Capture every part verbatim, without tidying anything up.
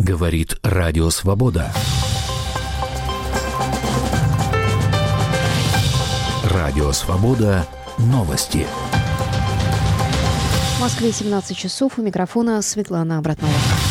Говорит Радио Свобода. Радио Свобода. Новости. В Москве семнадцать часов. У микрофона Светлана Абратнова.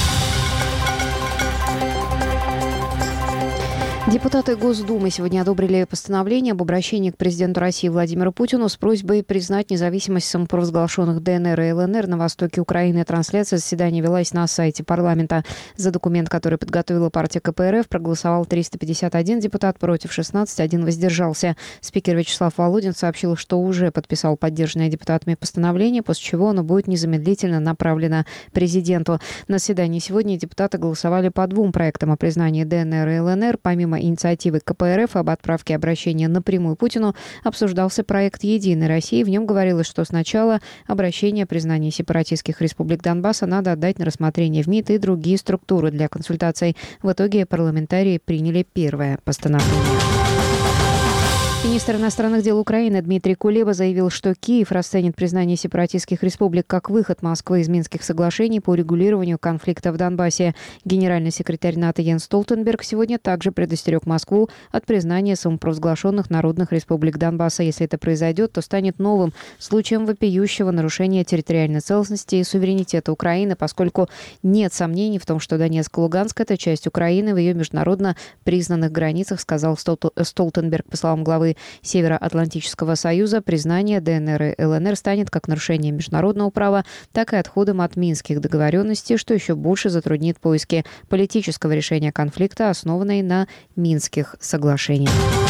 Депутаты Госдумы сегодня одобрили постановление об обращении к президенту России Владимиру Путину с просьбой признать независимость самопровозглашенных ДНР и ЛНР на востоке Украины. Трансляция заседания велась на сайте парламента. За документ, который подготовила партия ка пэ эр эф, проголосовал триста пятьдесят один депутат, против шестнадцать, один воздержался. Спикер Вячеслав Володин сообщил, что уже подписал поддержанное депутатами постановление, после чего оно будет незамедлительно направлено президенту. На заседании сегодня депутаты голосовали по двум проектам о признании ДНР и ЛНР. Помимо инициативы ка пэ эр эф об отправке обращения напрямую Путину, обсуждался проект «Единой России». В нем говорилось, что сначала обращение о признании сепаратистских республик Донбасса надо отдать на рассмотрение в МИД и другие структуры для консультаций. В итоге парламентарии приняли первое постановление. Министр иностранных дел Украины Дмитрий Кулеба заявил, что Киев расценит признание сепаратистских республик как выход Москвы из Минских соглашений по урегулированию конфликта в Донбассе. Генеральный секретарь НАТО Йенс Столтенберг сегодня также предостерег Москву от признания самопровозглашенных народных республик Донбасса. Если это произойдет, то станет новым случаем вопиющего нарушения территориальной целостности и суверенитета Украины, поскольку нет сомнений в том, что Донецк и Луганск – это часть Украины в ее международно признанных границах, сказал Столтенберг. По словам главы Североатлантического союза, признание ДНР и ЛНР станет как нарушением международного права, так и отходом от минских договоренностей, что еще больше затруднит поиски политического решения конфликта, основанной на Минских соглашениях.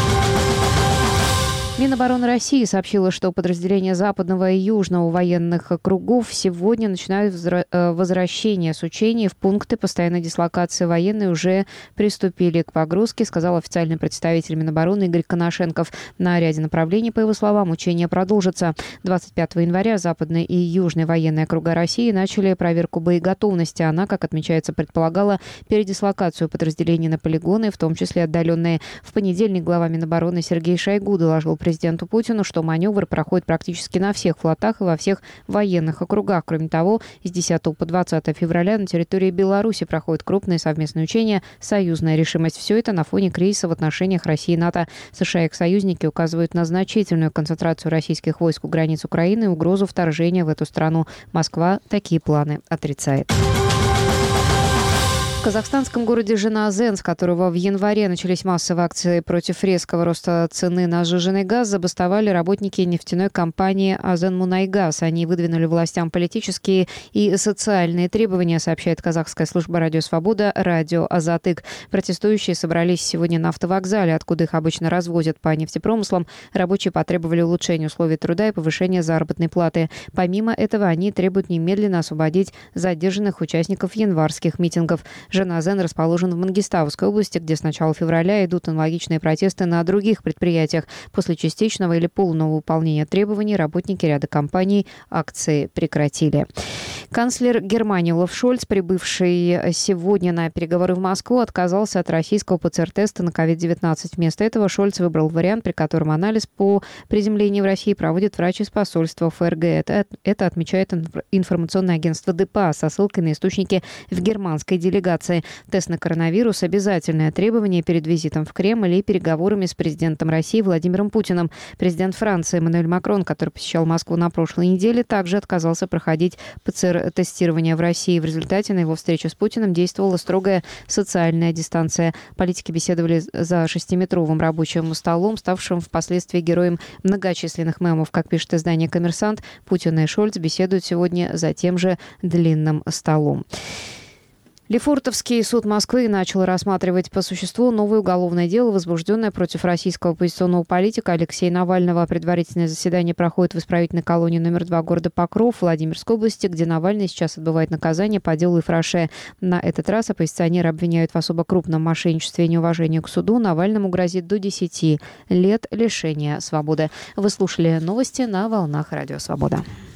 Минобороны России сообщила, что подразделения Западного и Южного военных округов сегодня начинают возвращение с учений в пункты постоянной дислокации. Военные уже приступили к погрузке, сказал официальный представитель Минобороны Игорь Коношенков. На ряде направлений, по его словам, учения продолжатся. двадцать пятого января Западный и Южный военные округа России начали проверку боеготовности. Она, как отмечается, предполагала передислокацию подразделений на полигоны, в том числе отдаленные. В понедельник глава Минобороны Сергей Шойгу доложил президенту Путину, что маневр проходит практически на всех флотах и во всех военных округах. Кроме того, с десятого по двадцатое февраля на территории Беларуси проходят крупные совместные учения «Союзная решимость». Все это на фоне кризиса в отношениях России и НАТО. США и их союзники указывают на значительную концентрацию российских войск у границ Украины и угрозу вторжения в эту страну. Москва такие планы отрицает. В казахстанском городе Жанаозен, с которого в январе начались массовые акции против резкого роста цены на сжиженный газ, забастовали работники нефтяной компании «Азенмунайгаз». Они выдвинули властям политические и социальные требования, сообщает казахская служба «Радио Свобода» «Радио Азатык». Протестующие собрались сегодня на автовокзале, откуда их обычно развозят по нефтепромыслам. Рабочие потребовали улучшения условий труда и повышения заработной платы. Помимо этого, они требуют немедленно освободить задержанных участников январских митингов. Жанаозен расположен в Мангистауской области, где с начала февраля идут аналогичные протесты на других предприятиях. После частичного или полного выполнения требований работники ряда компаний акции прекратили. Канцлер Германии Олаф Шольц, прибывший сегодня на переговоры в Москву, отказался от российского пэ цэ эр-теста на ковид девятнадцать. Вместо этого Шольц выбрал вариант, при котором анализ по приземлению в России проводит врач из посольства эф эр гэ. Это, это отмечает информационное агентство дэ пэ а со ссылкой на источники в германской делегации. Тест на коронавирус – обязательное требование перед визитом в Кремль и переговорами с президентом России Владимиром Путиным. Президент Франции Эммануэль Макрон, который посещал Москву на прошлой неделе, также отказался проходить пэ цэ эр-тестирование в России. В результате на его встречу с Путиным действовала строгая социальная дистанция. Политики беседовали за шестиметровым рабочим столом, ставшим впоследствии героем многочисленных мемов. Как пишет издание «Коммерсант», Путин и Шольц беседуют сегодня за тем же длинным столом. Лефортовский суд Москвы начал рассматривать по существу новое уголовное дело, возбужденное против российского оппозиционного политика Алексея Навального. Предварительное заседание проходит в исправительной колонии номер два города Покров Владимирской области, где Навальный сейчас отбывает наказание по делу Ифраше. На этот раз оппозиционеры обвиняют в особо крупном мошенничестве и неуважении к суду. Навальному грозит до десяти лет лишения свободы. Вы слушали новости на волнах Радио Свобода.